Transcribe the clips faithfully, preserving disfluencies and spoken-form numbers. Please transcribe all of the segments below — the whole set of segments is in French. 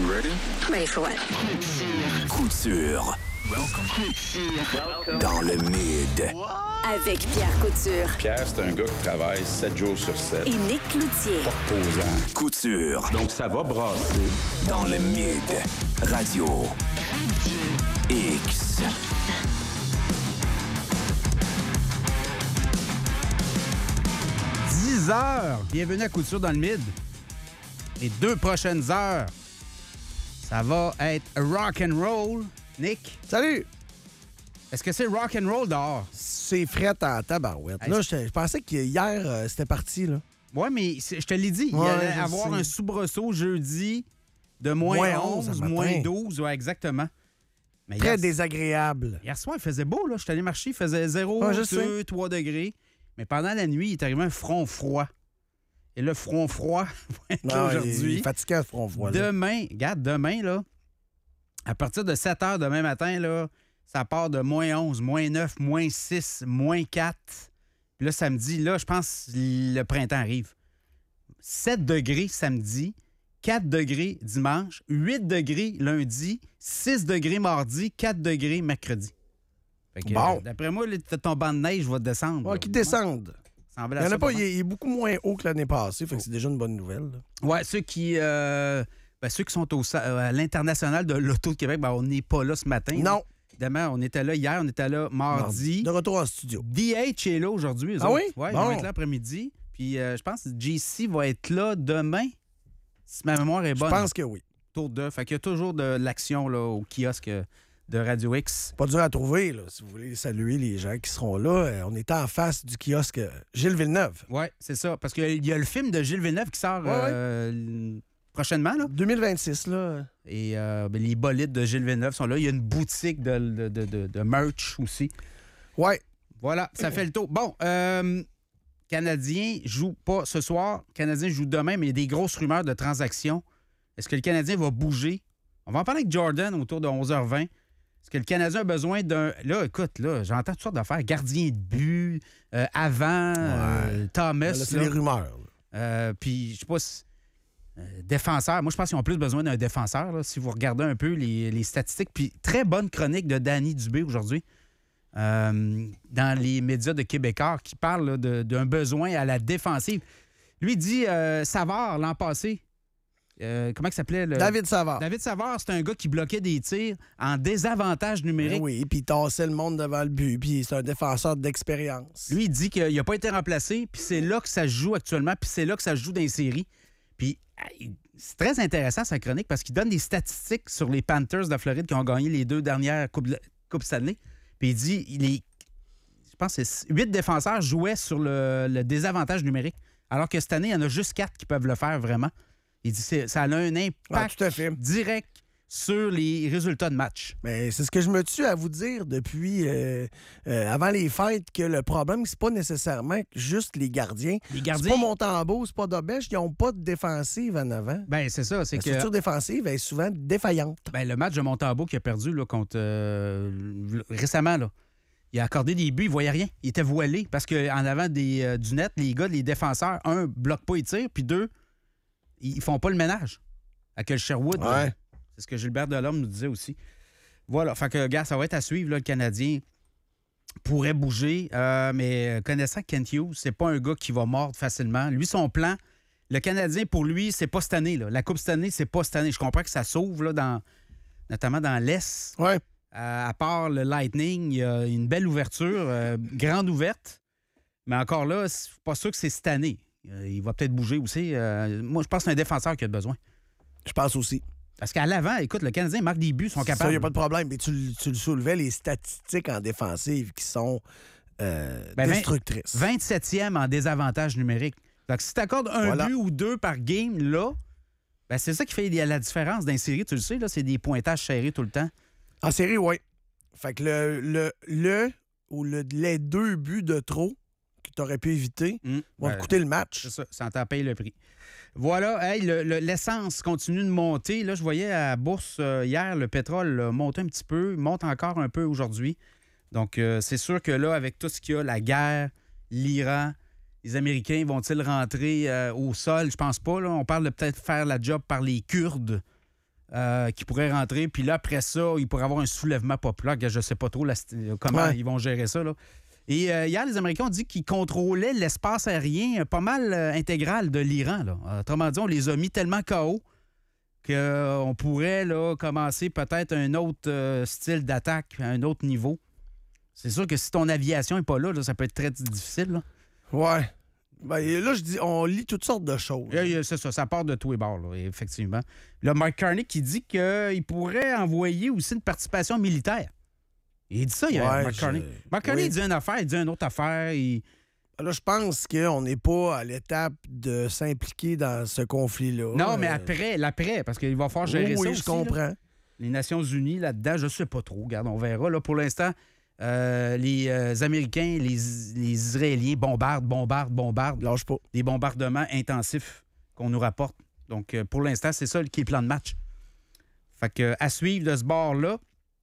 ready? Ready for what? Couture. Welcome. Dans le mid. Avec Pierre Couture Pierre, c'est un gars qui travaille sept jours sur sept. et Nick Cloutier. Posant. Couture. Donc, ça va brasser. Dans le mid. Radio. X. dix heures. Bienvenue à Couture dans le mid. Les deux prochaines heures, ça va être rock and roll. Nick, Salut! est-ce que c'est rock and roll dehors? C'est fret en tabarouette. Hey, Là, je je pensais qu'hier, euh, c'était parti, là. Ouais, mais c'est- je te l'ai dit, il Ouais, allait je avoir sais. un soubresaut jeudi de moins, Moins onze, onze à moins matin. douze, ouais, exactement. Mais Très hier, désagréable. hier soir, il faisait beau, là. Je suis allé marcher, il faisait zéro, Ouais, je deux, trois degrés. Mais pendant la nuit, il est arrivé un front froid. Et le front froid va être là Non, aujourd'hui. il est fatiguant, ce front froid, là. Demain, regarde, demain, là, à partir de sept heures demain matin, là, ça part de moins onze, moins neuf, moins six, moins quatre. Puis là, samedi, là, je pense que le printemps arrive. sept degrés samedi, quatre degrés dimanche, huit degrés lundi, six degrés mardi, quatre degrés mercredi. Fait que, Bon. euh, d'après moi, là, ton banc de neige va descendre. Ouais, là. qui descendent. Ça semblait Il y en à ça a pas, mal. il est, il est beaucoup moins haut que l'année passée, fait que c'est déjà une bonne nouvelle, là. Ouais, ceux qui, euh, ben, ceux qui sont au, à l'international de l'Auto de Québec, ben, on n'est pas là ce matin. Non. Évidemment, on était là hier, on était là mardi. De retour en studio. D H est là aujourd'hui. eux Ah autres. oui? Ouais, ils Bon. vont être là après-midi. Puis euh, je pense que J C va être là demain, si ma mémoire est Je bonne. pense que oui. Tour de. Fait qu'il y a toujours de l'action là, au kiosque de Radio X. Pas dur à trouver, là, si vous voulez saluer les gens qui seront là. Euh, On est en face du kiosque Gilles Villeneuve. Oui, c'est ça. Parce qu'il y a le film de Gilles Villeneuve qui sort Ouais, ouais. euh, prochainement. Là. deux mille vingt-six, là. Et euh, ben, les bolides de Gilles Villeneuve sont là. Il y a une boutique de, de, de, de- de merch aussi. Ouais. Voilà, ça fait le tour. Bon, euh, Canadien joue pas ce soir. Canadien joue demain, mais il y a des grosses rumeurs de transactions. Est-ce que le Canadien va bouger? On va en parler avec Jordan autour de onze heures vingt. Est-ce que le Canadien a besoin d'un... Là, écoute, là, j'entends toutes sortes d'affaires. Gardien de but, euh, avant, euh, Thomas. Là, c'est là. les rumeurs, là. Euh, Puis, je sais pas si... euh, défenseur. Moi, je pense qu'ils ont plus besoin d'un défenseur, là, si vous regardez un peu les, les statistiques. Puis, très bonne chronique de Danny Dubé aujourd'hui euh, dans les médias de Québécois qui parle là, de- d'un besoin à la défensive. Lui dit euh, Savard, l'an passé. Euh, comment il s'appelait? Le... David Savard. David Savard, c'est un gars qui bloquait des tirs en désavantage numérique. Ben oui, puis il tassait le monde devant le but, puis c'est un défenseur d'expérience. Lui, il dit qu'il n'a pas été remplacé, puis c'est là que ça se joue actuellement, puis c'est là que ça se joue dans les séries. Puis hey, c'est très intéressant, sa chronique, parce qu'il donne des statistiques sur les Panthers de Floride qui ont gagné les deux dernières Coupes Coupe Stanley. Puis il dit, il est, je pense que c'est huit défenseurs jouaient sur le, le désavantage numérique, alors que cette année, il y en a juste quatre qui peuvent le faire vraiment. Il dit que ça a un impact Ah, tout à fait. direct sur les résultats de match. Mais c'est ce que je me tue à vous dire depuis euh, euh, avant les fêtes, que le problème, c'est pas nécessairement juste les gardiens. Les gardiens- C'est pas Montembeault, c'est pas Dobèche, ils n'ont pas de défensive en avant. Ben c'est ça, c'est La que... structure défensive est souvent défaillante. Ben, le match de Montembeault qui a perdu là, contre euh, récemment, là, il a accordé des buts, il voyait rien. Il était voilé parce qu'en avant des, euh, du net, les gars, les défenseurs, un, bloquent pas, ils tirent, puis deux, ils font pas le ménage. À que le Sherwood, là, Ouais. c'est ce que Gilbert Delorme nous disait aussi. Voilà, fait que, gars, ça va être à suivre, là, le Canadien pourrait bouger, euh, mais connaissant Kent Hughes, c'est pas un gars qui va mordre facilement. Lui, son plan, le Canadien, pour lui, c'est pas cette année. Là. La Coupe cette année, c'est pas cette année. Je comprends que ça s'ouvre, là, dans, notamment dans l'Est. Ouais. Euh, à part le Lightning, il y a une belle ouverture, euh, grande ouverte. Mais encore là, c'est pas sûr que c'est cette année. Euh, il va peut-être bouger aussi. Euh, moi, je pense que c'est un défenseur qui a besoin. Je pense aussi. Parce qu'à l'avant, écoute, le Canadien marque des buts, ils sont Ça, il capables. n'y a pas de problème. Mais tu, le- tu le soulevais, les statistiques en défensive qui sont euh, Ben, vingt- destructrices. vingt-septième en désavantage numérique. Donc, si tu accordes un Voilà. but ou deux par game, là, ben, c'est ça qui fait la différence dans les séries. Tu le sais, là, c'est des pointages serrés tout le temps. En série, oui. Fait que le, le, le ou le, les deux buts de trop que tu aurais pu éviter Hum, vont ben, te coûter le match. C'est ça, ça t'en paye le prix. Voilà, hey, le- le- l'essence continue de monter. Là, je voyais à la bourse euh, hier, le pétrole a monté un petit peu, monte encore un peu aujourd'hui. Donc, euh, c'est sûr que là, avec tout ce qu'il y a, la guerre, l'Iran, les Américains vont-ils rentrer euh, au sol? Je pense pas. Là. On parle de peut-être faire la job par les Kurdes. euh, qui pourrait rentrer. Puis là, après ça, il pourrait avoir un soulèvement populaire. Que je ne sais pas trop la, comment Ouais. ils vont gérer ça. Là. Et euh, hier, les Américains ont dit qu'ils contrôlaient l'espace aérien pas mal euh, intégral de l'Iran. Là. Autrement dit, on les a mis tellement K O qu'on euh, pourrait là, commencer peut-être un autre euh, style d'attaque, à un autre niveau. C'est sûr que si ton aviation n'est pas là, là, ça peut être très difficile. Là. Ouais. Ben, là, je dis, on lit toutes sortes de choses. Et, et, c'est ça, ça part de tous les bords, là, effectivement. Là, Mark Carney qui dit qu'il pourrait envoyer aussi une participation militaire. Il dit ça, il y a Ouais, Mark je- Carney. Mark Carney, oui. il dit une affaire, il dit une autre affaire. Il... Là, je pense qu'on n'est pas à l'étape de s'impliquer dans ce conflit-là. Non, mais Euh, après, l'après, parce qu'il va falloir gérer oui, ça oui, aussi. je comprends. Là. Les Nations unies, là-dedans, je ne sais pas trop. Regarde, on verra. Là, pour l'instant, euh, les euh, Américains, les, les Israéliens bombardent, bombardent, bombardent. Lâche pas. Des bombardements intensifs qu'on nous rapporte. Donc, euh, pour l'instant, c'est ça qui est le plan de match. Fait que, à suivre de ce bord-là.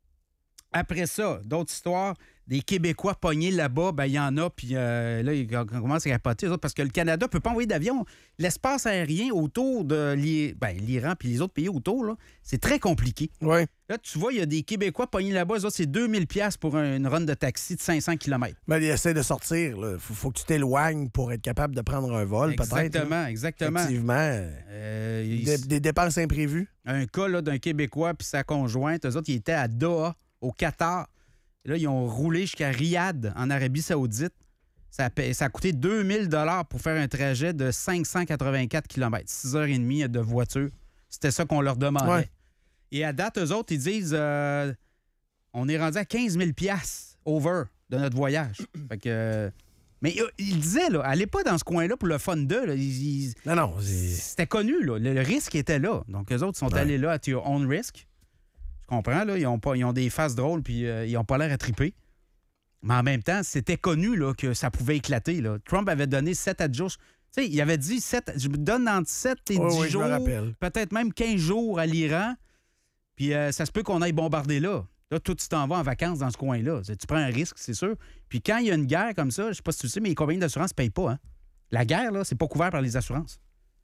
Après ça, d'autres histoires, des Québécois pognés là-bas, ben il y en a, puis euh, là, ils commencent à capoter, eux autres, parce que le Canada ne peut pas envoyer d'avion. L'espace aérien autour de l'I- ben, l'Iran puis les autres pays autour, là, c'est très compliqué. Oui. Là, tu vois, il y a des Québécois pognés là-bas, eux autres, c'est deux mille dollars pour un- une run de taxi de cinq cents kilomètres. Ben, il essaie de sortir. Il faut, faut que tu t'éloignes pour être capable de prendre un vol, peut-être. là. Exactement, exactement. Effectivement. Euh, il- Des, des dépenses imprévues. un cas là, d'un Québécois puis sa conjointe, eux autres, ils étaient à Doha, au Qatar. Et là, ils ont roulé jusqu'à Riyad, en Arabie Saoudite. Ça a, pa- ça a coûté deux mille dollars pour faire un trajet de cinq cent quatre-vingt-quatre kilomètres, six heures trente de voiture. C'était ça qu'on leur demandait. Ouais. Et à date, eux autres, ils disent euh, on est rendu à quinze mille dollars over de notre voyage. Fait que, euh, mais euh, ils disaient, là, allez pas dans ce coin-là pour le fun d'eux. là. Ils- ils- Non, non. c'est- C'était connu, là. Le, le risque était là. Donc, eux autres sont Ouais. allés là at your own risk. Je comprends, là. Ils ont, pas, ils ont des faces drôles puis euh, ils n'ont pas l'air à triper. Mais en même temps, c'était connu là, que ça pouvait éclater. Là. Trump avait donné sept à dix jours. Tu sais, il avait dit sept, je me donne entre sept et Oui, dix oui, je jours, me rappelle. peut-être même quinze jours à l'Iran. Puis euh, ça se peut qu'on aille bombarder là. Là, toi, tu t'en vas en vacances dans ce coin-là. Tu prends un risque, c'est sûr. Puis quand il y a une guerre comme ça, je sais pas si tu le sais, mais les compagnies d'assurance ne payent pas. Hein? La guerre, là, c'est pas couvert par les assurances.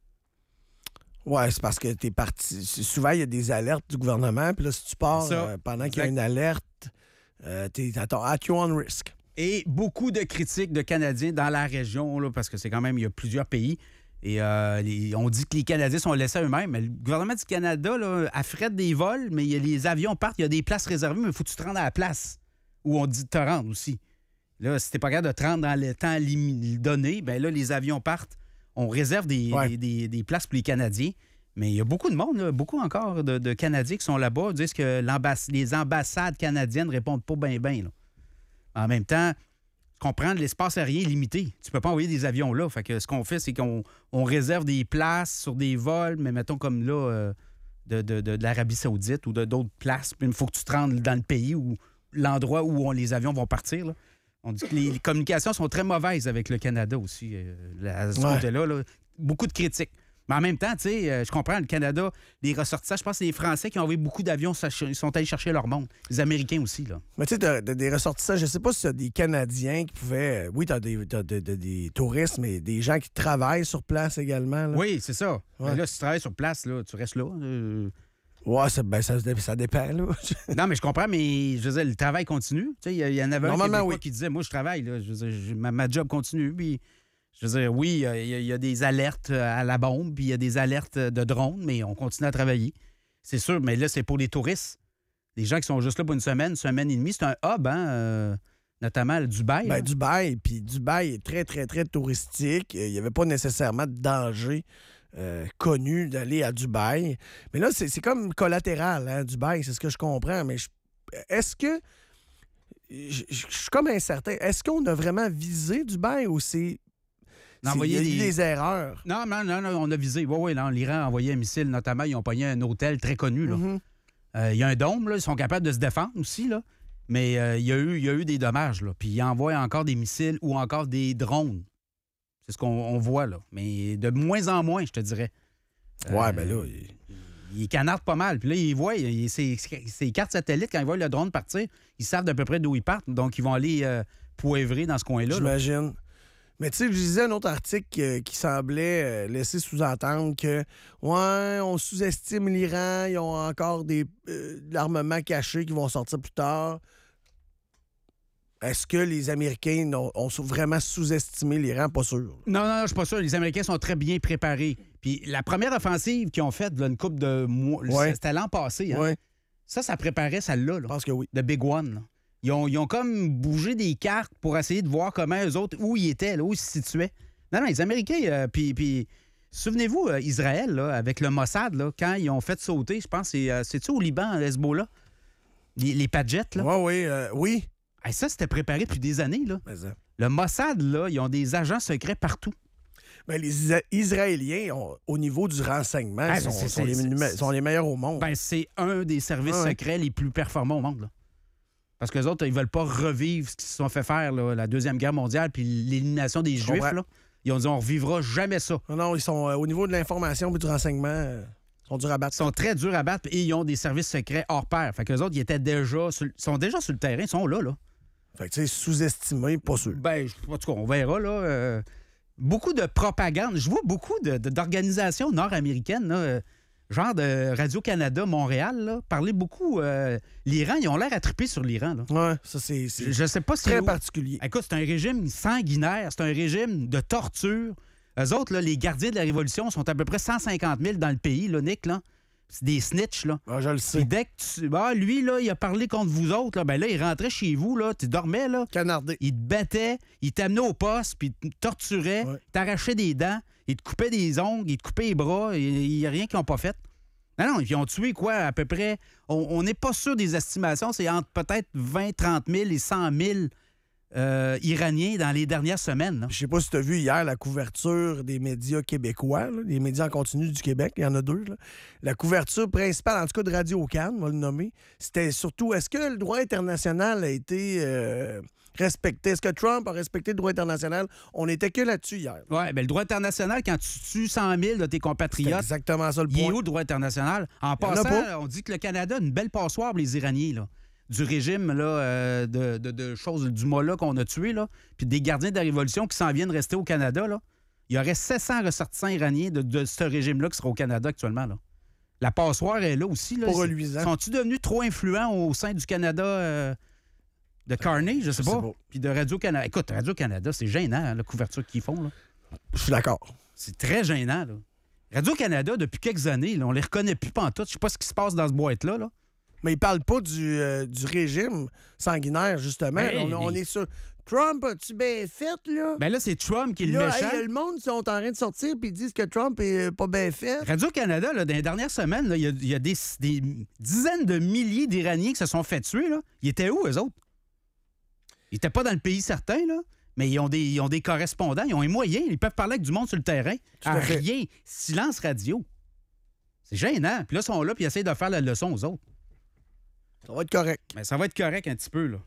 Ouais, c'est parce que t'es parti. Souvent, il y a des alertes du gouvernement. Puis là, si tu pars Ça, euh, pendant qu'il y a exact. une alerte, euh, t'es à ton at your own risk. Et beaucoup de critiques de Canadiens dans la région, là, parce que c'est quand même, il y a plusieurs pays. Et euh, les- on dit que les Canadiens sont laissés à eux-mêmes. Mais le gouvernement du Canada là, affrète des vols, mais il y a, les avions partent, il y a des places réservées, mais il faut que tu te rendes à la place où on dit de te rendre aussi. Là, si t'es pas capable de te rendre dans le temps limi- donné, bien là, les avions partent. On réserve des, Ouais. des, des- des places pour les Canadiens. Mais il y a beaucoup de monde, là, beaucoup encore de, de Canadiens qui sont là-bas, disent que l'ambass- les ambassades canadiennes ne répondent pas bien, bien. En même temps, tu comprends, l'espace aérien est limité. Tu peux pas envoyer des avions là. Fait que ce qu'on fait, c'est qu'on on réserve des places sur des vols, mais mettons comme là, euh, de, de- de- de l'Arabie Saoudite ou de d'autres places. Puis il faut que tu te rendes dans le pays ou l'endroit où on- les avions vont partir. Là. On dit que les, les communications sont très mauvaises avec le Canada aussi, euh, là, à ce Ouais. côté-là. là. Beaucoup de critiques. Mais en même temps, tu sais, euh, je comprends, le Canada, les ressortissants, je pense que c'est les Français qui ont envoyé beaucoup d'avions, ça- ils sont allés chercher leur monde. Les Américains aussi, là. Mais tu sais, t'as- t'as des ressortissants, je sais pas si tu as des Canadiens qui pouvaient. Oui, tu as des, t'as de- de- des touristes, mais des gens qui travaillent sur place également. Là. Oui, c'est ça. Ouais. Mais là, si tu travailles sur place, là, tu restes là. euh. Ouais, ça, ben, ça, se dé- ça dépend, là. Non, mais je comprends, mais je veux dire, le travail continue. Tu sais, il y, il y en avait un Normalement, Québécois oui. qui disait, moi, je travaille, là. Je veux dire, je- ma, ma job continue. Puis, je veux dire, oui, il y a- il y, a- il y a des alertes à la bombe, puis il y a des alertes de drones, mais on continue à travailler. C'est sûr, mais là, c'est pour les touristes. Les gens qui sont juste là pour une semaine, une semaine et demie, c'est un hub, hein, euh, notamment le Dubaï. là. Ben, Dubaï, puis Dubaï est très, très, très touristique. Il n'y avait pas nécessairement de danger euh, connu d'aller à Dubaï. Mais là, c'est c'est comme collatéral, hein, Dubaï, c'est ce que je comprends. Mais je- est-ce que. Je je- je suis comme incertain. Est-ce qu'on a vraiment visé Dubaï ou c'est. c'est- D'envoyer Il y a eu des- des erreurs. Non, non, non, non, on a visé. Oui, oui, non, l'Iran a envoyé un missile, notamment, ils ont pogné un hôtel très connu, là. Mhm. Euh, Il y a un dôme, là, ils sont capables de se défendre aussi, là. Mais euh, il y a eu, il y a eu des dommages, là. Puis ils envoient encore des missiles ou encore des drones. C'est ce qu'on on voit, là. Mais de moins en moins, je te dirais. Ouais, Euh, ben là. il- Ils canardent pas mal. Puis là, ils voient, ils- ces, ces cartes satellites, quand ils voient le drone partir, ils savent d'à peu près d'où ils partent. Donc, ils vont aller euh, poivrer dans ce coin-là. là. J'imagine. Mais tu sais, je lisais un autre article euh, qui semblait euh, laisser sous-entendre que, ouais, on sous-estime l'Iran, ils ont encore des euh, de l'armement caché qui vont sortir plus tard. Est-ce que les Américains ont, ont vraiment sous-estimé l'Iran? Pas sûr. Non, non, non, je suis pas sûr. Les Américains sont très bien préparés. Puis la première offensive qu'ils ont faite, là, une couple de mois, Ouais. c'était l'an passé. Hein? Ouais, Ça, ça préparait celle-là, je là, pense que oui. de Big One. Là. Ils ont, ils ont comme bougé des cartes pour essayer de voir comment eux autres, où ils étaient, là, où ils se situaient. Non, non, les Américains, euh, puis, puis souvenez-vous, euh, Israël, là, avec le Mossad, là, quand ils ont fait sauter, je pense, c'est, euh, c'est-tu au Liban, à Hezbollah, les, les Padjets, là? Ouais, oui, euh, oui. Hey, ça, c'était préparé depuis des années, là. Mais, euh, Le Mossad, là, ils ont des agents secrets partout. ben, les Isa- Israéliens, ont- au niveau du renseignement, Ah, sont, c'est- sont les, c'est- numé- c'est- sont les meilleurs au monde. Ben, c'est un des services Ah ouais. secrets les plus performants au monde, là. Parce que les autres, ils veulent pas revivre ce qu'ils se sont fait faire, là, la Deuxième Guerre mondiale, puis l'élimination des Juifs, comprends. là. Ils ont dit, on revivra jamais ça. non, non, ils sont euh, au niveau de l'information et du renseignement, euh, ils sont durs à battre. Ils sont très durs à battre et ils ont des services secrets hors pair. Fait que les autres, ils étaient déjà sur, ils sont déjà sur le terrain, ils sont là, là. Fait que, tu sais, sous-estimé, pas sûr. Ben, je- en tout cas, on verra, là. euh, beaucoup de propagande. Je vois beaucoup de- de- d'organisations nord-américaines, là, euh, genre de Radio-Canada, Montréal, là, parler beaucoup. euh, L'Iran, ils ont l'air à triper sur l'Iran, là. Ouais, ça, c'est c'est Je, je sais pas si très où- particulier. Écoute, c'est un régime sanguinaire, c'est un régime de torture. Eux autres, là, les gardiens de la Révolution, sont à peu près cent cinquante mille dans le pays, là, Nick, là. C'est des snitchs, là. Ah, je le Puis sais. dès que tu... Ah, lui, là, il a parlé contre vous autres, là, ben là, il rentrait chez vous, là, tu dormais, là. Canardé. Il te battait, il t'amenait au poste, puis il te torturait, Ouais. t'arrachait des dents, il te coupait des ongles, il te coupait les bras, il n'y a rien qu'ils n'ont pas fait. Non, non, ils ont tué quoi, à peu près... On n'est pas sûr des estimations, c'est entre peut-être vingt, trente mille et cent mille euh, Iraniens dans les dernières semaines. là. Je sais pas si tu as vu hier la couverture des médias québécois, là, les médias en continu du Québec, il y en a deux. Là. La couverture principale, en tout cas de Radio-Can, on va le nommer, c'était surtout est-ce que le droit international a été euh, respecté? Est-ce que Trump a respecté le droit international? On n'était que là-dessus hier. Oui, bien, le droit international, quand tu tues cent mille de tes C'est compatriotes, exactement ça le il est point. où le droit international? En Il y en a passant, pas. on dit que le Canada a une belle passoire pour les Iraniens, là. Du régime là, euh, de, de, de choses, du Mollah qu'on a tué, là, puis des gardiens de la Révolution qui s'en viennent rester au Canada. Là. Il y aurait sept cents ressortissants iraniens de, de ce régime-là qui seraient au Canada actuellement. Là. La passoire est là aussi. Là. Pas C'est- reluisant. Sont-ils devenus trop influents au sein du Canada euh, de Carney? Je sais je sais pas. pas. Puis de Radio-Canada. Écoute, Radio-Canada, c'est gênant, hein, la couverture qu'ils font. Là. Je suis d'accord. C'est très gênant. Là. Radio-Canada, depuis quelques années, là, on les reconnaît plus pantoute. Je sais pas ce qui se passe dans ce boîte-là. Là. Mais ils parlent pas du, euh, du régime sanguinaire, justement. Ben, on, on mais- est sur Trump, as-tu bien fait, là? Ben là, c'est Trump qui est le Là, méchant. hey, le monde sont en train de sortir puis ils disent que Trump est euh, pas bien fait. Radio-Canada, là, dans les dernières semaines, là, il y a, il y a des, des dizaines de milliers d'Iraniens qui se sont fait tuer. Là. Ils étaient où, eux autres? Ils n'étaient pas dans le pays certain, là, mais ils ont, des, ils ont des correspondants, ils ont les moyens, ils peuvent parler avec du monde sur le terrain. à Ah, fait. rien. Silence radio. C'est gênant. Puis là, ils sont là, puis ils essayent de faire la leçon aux autres. Ça va être correct. Mais ça va être correct un petit peu, là.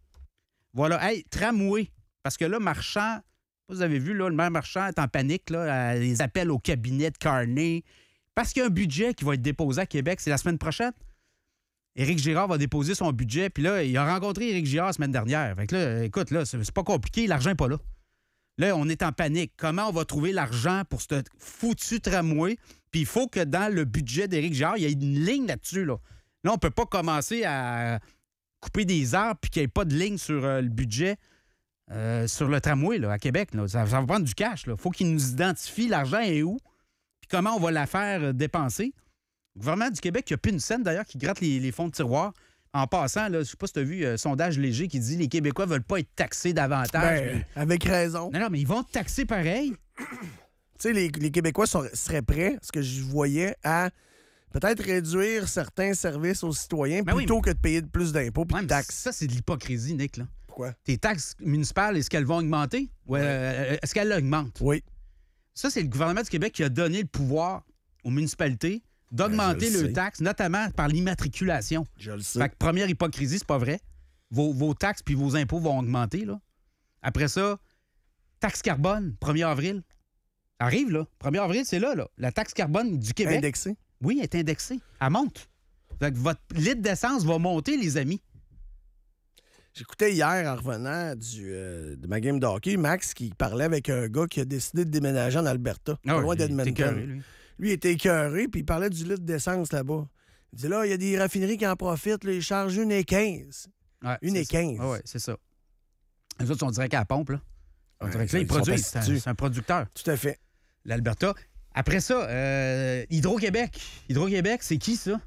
Voilà. Hey, tramway. Parce que là, Marchand, vous avez vu, là, le maire Marchand est en panique, là, à les appels au cabinet de Carney. Parce qu'il y a un budget qui va être déposé à Québec. C'est la semaine prochaine. Éric Girard va déposer son budget. Puis là, il a rencontré Éric Girard la semaine dernière. Fait que là, écoute, là, c'est c'est pas compliqué. L'argent n'est pas là. Là, on est en panique. Comment on va trouver l'argent pour ce foutu tramway? Puis il faut que dans le budget d'Éric Girard, il y ait une ligne là-dessus, là. Là, on peut pas commencer à couper des arbres puis qu'il n'y ait pas de ligne sur euh, le budget euh, sur le tramway là, à Québec. Là. Ça, ça va prendre du cash. Il faut qu'ils nous identifient l'argent est où puis comment on va la faire euh, dépenser. Le gouvernement du Québec, il n'y a plus une scène d'ailleurs qui gratte les, les fonds de tiroir. En passant, là, je ne sais pas si tu as vu un sondage léger qui dit que les Québécois ne veulent pas être taxés davantage. Ben, avec raison. Non, non, mais ils vont te taxer pareil. Tu sais, les, les Québécois sont- seraient prêts, ce que je voyais, à peut-être réduire certains services aux citoyens Ben oui, plutôt mais- que de payer de plus d'impôts et Ouais, de mais taxes. ça, c'est de l'hypocrisie, Nick. Là. Pourquoi? Tes taxes municipales, est-ce qu'elles vont augmenter? Ouais, euh, est-ce qu'elles augmentent? Oui. Ça, c'est le gouvernement du Québec qui a donné le pouvoir aux municipalités d'augmenter Ben, je le leurs sais. taxes, notamment par l'immatriculation. Je le sais. Fait que première hypocrisie, c'est pas vrai. Vos, vos taxes puis vos impôts vont augmenter. Là. Après ça, taxe carbone, premier avril. Ça arrive, là. premier avril, c'est là, là. La taxe carbone du Québec, Indexé. oui, elle est indexée. Elle monte. Fait que votre litre d'essence va monter, les amis. J'écoutais hier, en revenant du, euh, de ma game de hockey, Max qui parlait avec un gars qui a décidé de déménager en Alberta, Ah pas oui, loin il était d'Edmonton. écœuré, lui. Lui, il était écœuré, puis il parlait du litre d'essence là-bas. Il dit là, il y a des raffineries qui en profitent, là, ils chargent une et quinze. Ouais, Une c'est et ça. quinze. Ah ouais, c'est ça. Les autres, on dirait qu'à la pompe, là. On Ouais, dirait que là, ils ils sont produisent. C'est un, astucieux. c'est un producteur, Tout à fait. l'Alberta. Après ça, euh, Hydro-Québec. Hydro-Québec, c'est qui, ça?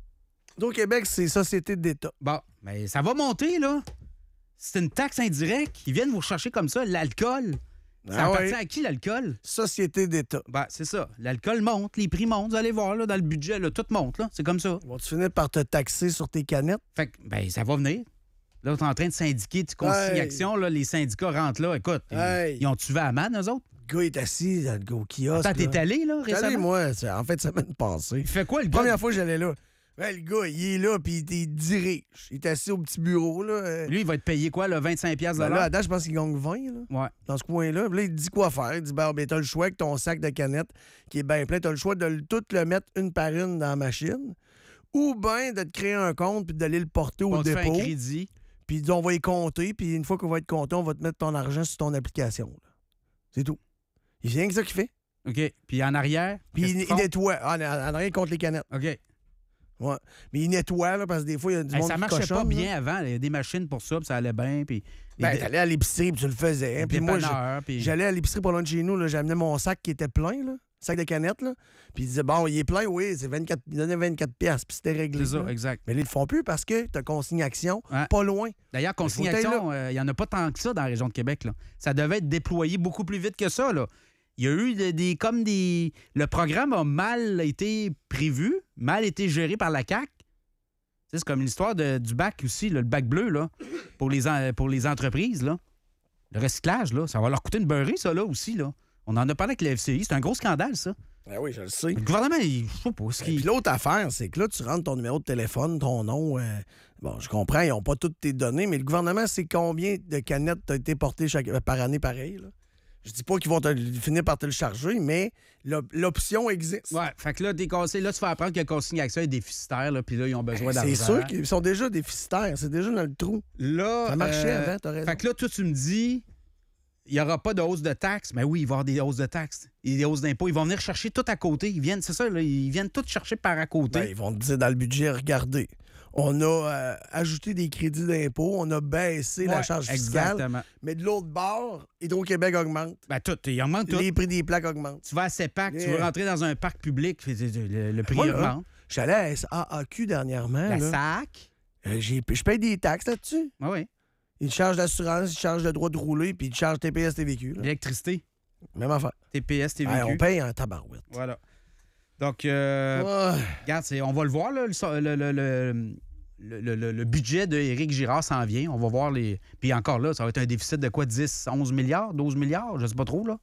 Donc, Québec, c'est Société d'État. Bon, mais ça va monter, là. C'est une taxe indirecte. Ils viennent vous chercher comme ça, l'alcool. Ça Ah appartient ouais. à qui, l'alcool? Société d'État. Ben, c'est ça. L'alcool monte, les prix montent. Vous allez voir, là, dans le budget, là, tout monte, là. C'est comme ça. Vont-tu finir par te taxer sur tes canettes? Fait que, ben, ça va venir. Là, on est en train de syndiquer de consignation, là. Les syndicats rentrent là. Écoute, ils- Hey. ils ont-tu à man, eux autres? Le gars est assis dans le au kiosque. Attends, t'es allé, là, J'étais allé, récemment? moi, c'est en fait, semaine passée. Il fait quoi, le La gars? première fois que j'allais là, ben, le gars, il est là, puis il, il dirige. Il est assis au petit bureau, là. euh, Lui, il va être payé quoi, là, vingt-cinq piastres de ben là, à l'heure? date, je pense qu'il gagne vingt, là, Ouais. dans ce coin-là. Puis là, il dit quoi faire. Il dit, ben, ben t'as le choix avec ton sac de canettes qui est bien plein. T'as le choix de le- tout le mettre une par une dans la machine, ou bien de te créer un compte puis d'aller le porter au On te fait un dépôt. crédit. Puis il dit, on va y compter, puis une fois qu'on va être compté, on va te mettre ton argent sur ton application. là. C'est tout. Il vient que ça qu'il fait. OK. Puis en arrière? Puis qu'est-ce il, qu'ils il font? nettoie. Ah, en en arrière, il compte les canettes. OK. Ouais. Mais il nettoie, là, parce que des fois, il y a du Hey, monde ça qui marchait pas cochonne, bien là. avant. Il y a des machines pour ça, puis ça allait bien. Puis Ben, les- t'allais à l'épicerie, puis tu le faisais. les Puis moi, je- dépanneurs, puis- j'allais à l'épicerie pas loin de chez nous, là, j'amenais mon sac qui était plein, là, sac de canettes, là. Puis il disait, bon, il est plein, oui, c'est vingt-quatre, il donnait vingt-quatre piastres, puis c'était réglé. C'est ça, là. exact. Mais là, ils le font plus parce que t'as consignation Ouais. pas loin. D'ailleurs, bouteilles, consignation, euh, il n'y en a pas tant que ça dans la région de Québec. Là. Ça devait être déployé beaucoup plus vite que ça. Là. Il y a eu des, des- comme des... Le programme a mal été prévu, mal été géré par la C A Q. Tu sais, c'est comme l'histoire de- du bac aussi, là, le bac bleu, là, pour les, en- pour les entreprises. Là. Le recyclage, là, ça va leur coûter une beurrée, ça, là, aussi. Là. On en a parlé avec le F C I. C'est un gros scandale, ça. Ben oui, je le sais. Le gouvernement, il... je sais pas ce Et qu'il... puis l'autre affaire, c'est que là, tu rentres ton numéro de téléphone, ton nom. euh, bon, je comprends, ils n'ont pas toutes tes données, mais le gouvernement sait combien de canettes t'as été portées chaque, par année pareil. Là. Je dis pas qu'ils vont te, finir par te le charger, mais l'op- l'option existe. Ouais, fait que là, t'es cassé. Là, tu fais apprendre que la consignation est déficitaire, là, puis là, ils ont besoin d'argent. C'est sûr qu'ils sont déjà déficitaires, c'est déjà dans le trou. Là, Ça marchait euh, avant, t'as raison. Fait que là, toi, tu me dis, il n'y aura pas de hausse de taxes. Mais oui, il va y avoir des hausses de taxes et des hausses d'impôts. Ils vont venir chercher tout à côté. Ils viennent, c'est ça, là, ils viennent tout chercher par à côté. Ben, ils vont te dire dans le budget, regardez, on a euh, ajouté des crédits d'impôt, on a baissé la Ouais, charge fiscale, exactement. mais de l'autre bord, Hydro-Québec augmente. Ben, tout, il augmente tout. Les prix des plaques augmentent. Tu vas à CEPAC, tu Yeah. veux rentrer dans un parc public, le, le prix Moi, là, augmente. Je suis allé à S A A Q dernièrement. La là. S A C. Euh, j'ai- je paye des taxes là-dessus. Oui, oui. Ils te chargent d'assurance, ils te chargent le droit de rouler, puis ils te chargent T P S, T V Q. là. L'électricité, Même affaire. T P S, T V Q. Hey, on paye en tabarouette. Voilà. Donc, euh, Ouais. regarde, c'est- on va le voir, là, le, le, le, le- le- le- le budget d'Éric Girard s'en vient. On va voir les. Puis encore là, ça va être un déficit de quoi? dix, onze milliards, douze milliards? Je sais pas trop, là.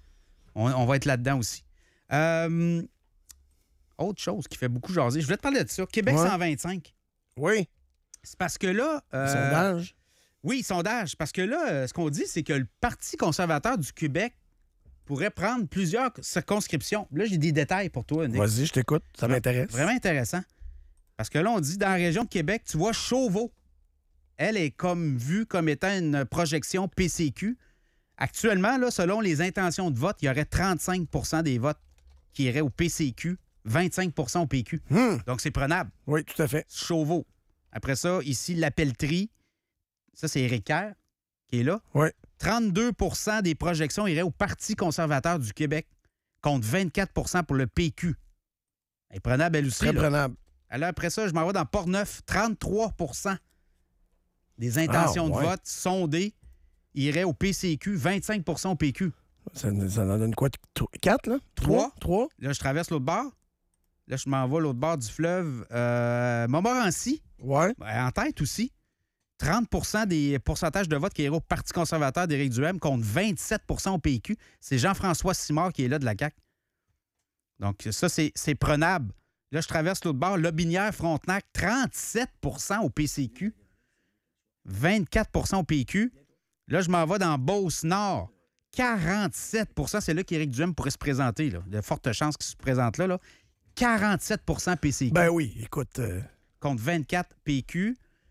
On, on va être là-dedans aussi. Euh, autre chose qui fait beaucoup jaser. Je voulais te parler de ça. Québec Ouais. cent vingt-cinq. Oui. C'est parce que là. euh, Sondage. Oui, sondage. Parce que là, euh, ce qu'on dit, c'est que le Parti conservateur du Québec pourrait prendre plusieurs circonscriptions. Là, j'ai des détails pour toi, Nick. Vas-y, je t'écoute. Ça m'intéresse. Vraiment intéressant. Parce que là, on dit dans la région de Québec, tu vois, Chauveau, elle est comme vue comme étant une projection P C Q. Actuellement, là, selon les intentions de vote, il y aurait trente-cinq pour cent des votes qui iraient au P C Q, vingt-cinq pour cent au P Q. Hum. Donc, c'est prenable. Oui, tout à fait. Chauveau. Après ça, ici, la pelleterie. Ça, c'est Éric Kerr qui est là. Oui. trente-deux pour cent des projections iraient au Parti conservateur du Québec, contre vingt-quatre pour cent pour le P Q. Elle est prenable, elle aussi. Très là. prenable. Alors, après ça, je m'en vais dans Port-Neuf. trente-trois pour cent des intentions Ah, ouais. de vote sondées iraient au P C Q, vingt-cinq pour cent au P Q. Ça, ça en donne quoi? Tro- Quatre, là? Trois. Trois? Là, je traverse l'autre bord. Là, je m'en vais l'autre bord du fleuve. Euh, Montmorency, Ouais. ben, en tête aussi. trente pour cent des pourcentages de vote qui iraient au Parti conservateur d'Éric Duhem contre vingt-sept pour cent au P Q. C'est Jean-François Simard qui est là de la C A Q. Donc, ça, c'est c'est prenable. Là, je traverse l'autre bord. Lobinière-Frontenac, trente-sept pour cent au P C Q. vingt-quatre pour cent au P Q. Là, je m'en vais dans Beauce-Nord. quarante-sept pour cent, c'est là qu'Éric Duhem pourrait se présenter. Là. Il y a de fortes chances qu'il se présente là. là. quarante-sept pour cent P C Q Ben oui, écoute. euh, contre vingt-quatre P Q.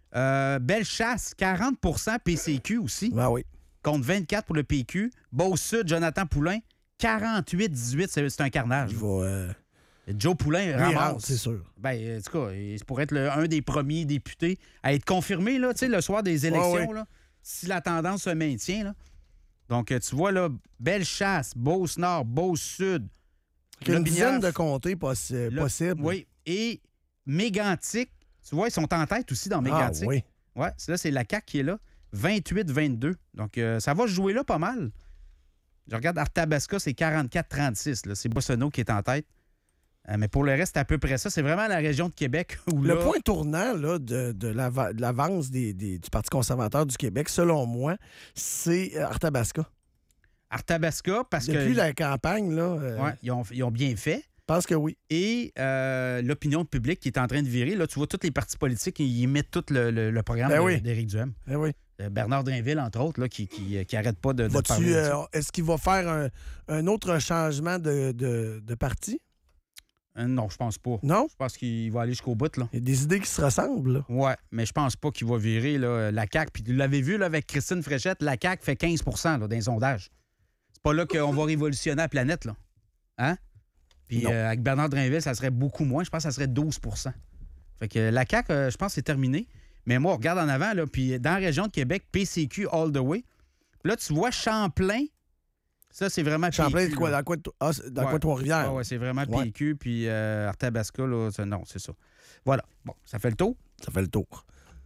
Euh, Bellechasse, quarante pour cent P C Q aussi, Ben oui. contre vingt-quatre pour le P Q. Beauce-Sud, Jonathan Poulain, quarante-huit dix-huit, c'est, c'est un carnage. Il va. Euh... Joe Poulain lui ramasse. rentre, c'est sûr. Ben, en tout cas, il pourrait être le- un des premiers députés à être confirmé là, tu sais, le soir des élections, Ouais, ouais. là, si la tendance se maintient. Là. Donc, euh, tu vois, là, Bellechasse, Beauce-Nord, Beauce-Sud. Il y a une Lobinière, dizaine de comtés possi- là, possibles. Oui. Et Mégantic, tu vois, ils sont en tête aussi dans Ah Mégantic. oui. Ouais, c'est là, c'est la C A Q qui est là. vingt-huit vingt-deux. Donc, euh, ça va se jouer là pas mal. Je regarde Arthabasca, c'est quarante-quatre trente-six. Là. C'est Boissonneau qui est en tête. Euh, mais pour le reste, c'est à peu près ça. C'est vraiment la région de Québec où Le là... point tournant là, de, de l'ava- de l'avance des- des- du Parti conservateur du Québec, selon moi, c'est euh, Arthabasca. Arthabasca, parce Depuis que... la campagne, là, euh, Ouais, ils, ont, ils ont bien fait. je pense que oui. Et euh, l'opinion publique qui est en train de virer. Là, tu vois, tous les partis politiques, ils mettent tout le, le- le programme Ben de- oui. d'Éric Duhem. Eh oui. Euh, Bernard Drinville, entre autres, là, qui qui, qui arrête pas de, de Vas-tu, parler de euh, ça. est-ce qu'il va faire un, un autre changement de, de, de parti? Euh, non, je pense pas. Non? Je pense qu'il va aller jusqu'au bout, là. Il y a des idées qui se ressemblent. Là. Ouais, mais je pense pas qu'il va virer là, la C A Q. Puis vous l'avez vu là, avec Christine Fréchette, la C A Q fait quinze pour cent là, dans les sondages. C'est pas là qu'on va révolutionner la planète, là. Hein? Puis Non. euh, avec Bernard Drinville, ça serait beaucoup moins. Je pense que ça serait douze pour cent. Fait que la C A Q, euh, je pense que c'est terminé. Mais moi, on regarde en avant, là, puis dans la région de Québec, P C Q all the way. Là, tu vois Champlain, ça, c'est vraiment Champlain, P Q, c'est quoi? là. Dans quoi, ah, c'est dans Ouais. quoi Trois-Rivières? Ah ouais, c'est vraiment Ouais. P Q, puis euh, Arthabasca, là, ça- non, c'est ça. Voilà. Bon, ça fait le tour. Ça fait le tour.